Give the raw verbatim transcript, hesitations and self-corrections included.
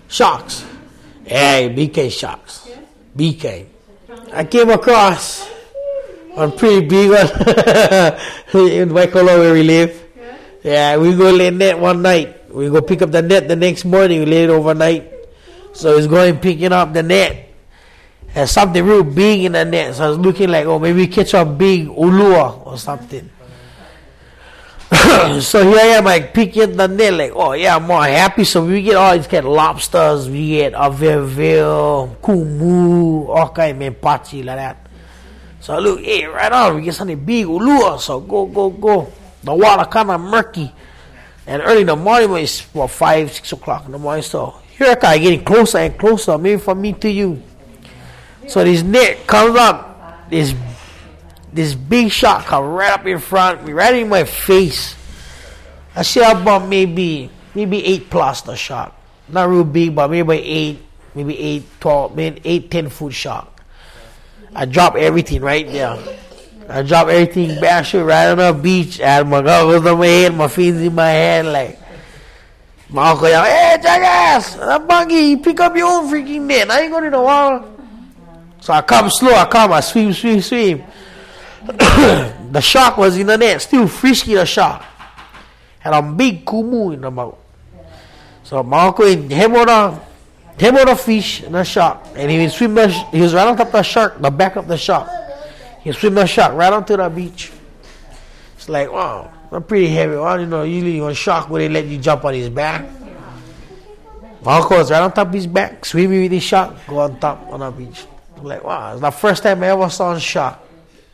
Sharks. Yeah, B K sharks. B K. I came across one pretty big one in Waikolo where we live. Yeah, we go lay net one night. We go pick up the net the next morning. We lay it overnight. So he's going picking up the net. There's something real big in the net. So I was looking like, oh, maybe catch a big ulua or something. So here I am, like picking the net, like, oh yeah, I'm more happy. So we get all these kind of lobsters, we get averville, kumu, all kind of mempachi like that. So I look, hey, right on, we get something big, ulua. So go, go, go. The water kind of murky. And early in the morning, it's what, five, six o'clock in the morning. So here I come, getting closer and closer, maybe from me to you. So this net comes up, this this big shark come right up in front of me, right in my face. I see about maybe maybe eight plus the shark. Not real big, but maybe eight, maybe eight, twelve, maybe eight, ten foot shark. I drop everything right there. I drop everything, bash it right on the beach, and my goggles on my head, my feet in my hand, like my uncle yell, hey jackass, that buggy, pick up your own freaking net. I ain't going to the water. So I come slow, I come, I swim, swim, swim. The shark was in the net, still frisky the shark. Had a big kumu in the mouth. So my uncle him on the him on the fish and the shark, and he was swim the, he was right on top of the shark, the back of the shark. He swim the shark right onto the beach. It's like, wow, I'm pretty heavy. Well, you know, usually on shark where they let you jump on his back. My uncle was right on top of his back, swimming with the shark, go on top on the beach. I'm like, wow, it's the first time I ever saw a shark.